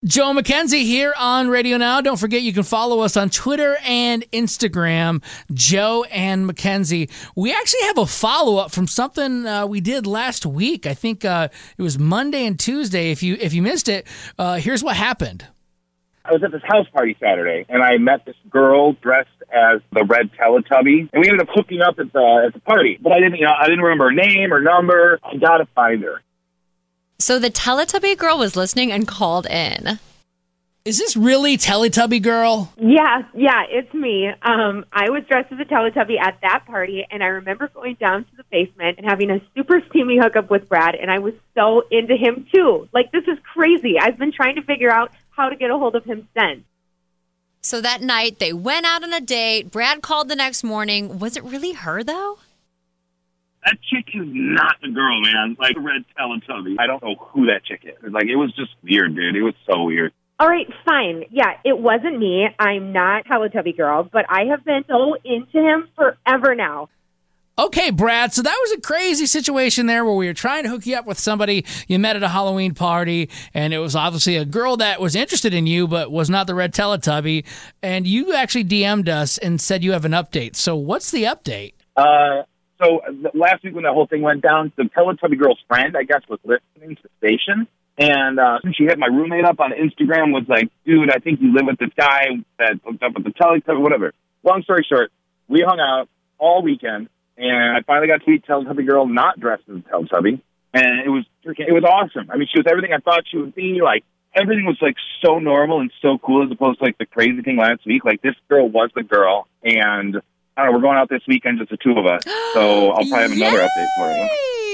Joe McKenzie here on Radio Now. Don't forget you can follow us on Twitter and Instagram, Joe and McKenzie. We actually have a follow-up from something we did last week. I think it was Monday and Tuesday. If you missed it, here's what happened. I was at this house party Saturday, and I met this girl dressed as the red Teletubby, and we ended up hooking up at the party. But I didn't remember her name or number. I gotta find her. So the Teletubby girl was listening and called in. Is this really Teletubby girl? Yeah, it's me. I was dressed as a Teletubby at that party, and I remember going down to the basement and having a super steamy hookup with Brad, and I was so into him, too. Like, this is crazy. I've been trying to figure out how to get a hold of him since. So that night, they went out on a date. Brad called the next morning. Was it really her, though? That chick is not the girl, man. Like, the red Teletubby. I don't know who that chick is. Like, it was just weird, dude. It was so weird. All right, fine. Yeah, it wasn't me. I'm not Teletubby girl, but I have been so into him forever now. Okay, Brad, so that was a crazy situation there where we were trying to hook you up with somebody you met at a Halloween party, and it was obviously a girl that was interested in you but was not the red Teletubby, and you actually DM'd us and said you have an update. So what's the update? So last week when that whole thing went down, the Teletubby girl's friend, I guess, was listening to the station. And since she had my roommate up on Instagram, was like, dude, I think you live with this guy that hooked up with the Teletubby, whatever. Long story short, we hung out all weekend, and I finally got to meet Teletubby girl not dressed as a Teletubby. And it was awesome. I mean, she was everything I thought she would be. Like, everything was, like, so normal and so cool as opposed to, like, the crazy thing last week. Like, this girl was the girl, and I don't know, we're going out this weekend, just the two of us. So I'll probably have another update for you.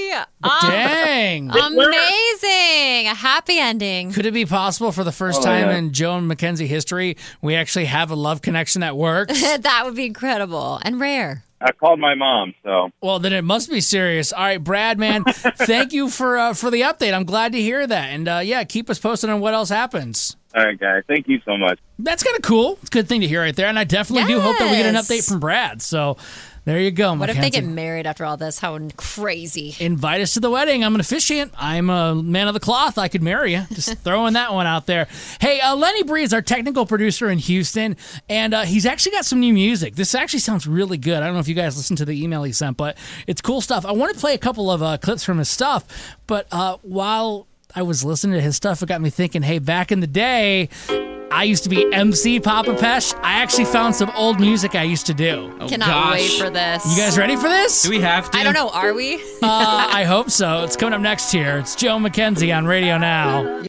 Dang. Amazing. A happy ending. Could it be possible for the first time in Joe and McKenzie history, we actually have a love connection that works? That would be incredible and rare. I called my mom, so. Well, then it must be serious. All right, Brad, man, thank you for the update. I'm glad to hear that. And, keep us posted on what else happens. All right, guys. Thank you so much. That's kind of cool. It's a good thing to hear right there. And I definitely do hope that we get an update from Brad. So there you go, What McKenzie. if they get married after all this? How crazy. Invite us to the wedding. I'm an officiant. I'm a man of the cloth. I could marry you. Just throwing that one out there. Hey, Lenny Bree is our technical producer in Houston, and he's actually got some new music. This actually sounds really good. I don't know if you guys listened to the email he sent, but it's cool stuff. I want to play a couple of clips from his stuff, but while I was listening to his stuff, it got me thinking, hey, back in the day, I used to be MC Papa Pesh. I actually found some old music I used to do. Cannot wait for this. You guys ready for this? Do we have to? I don't know. Are we? I hope so. It's coming up next here. It's Joe McKenzie on Radio Now.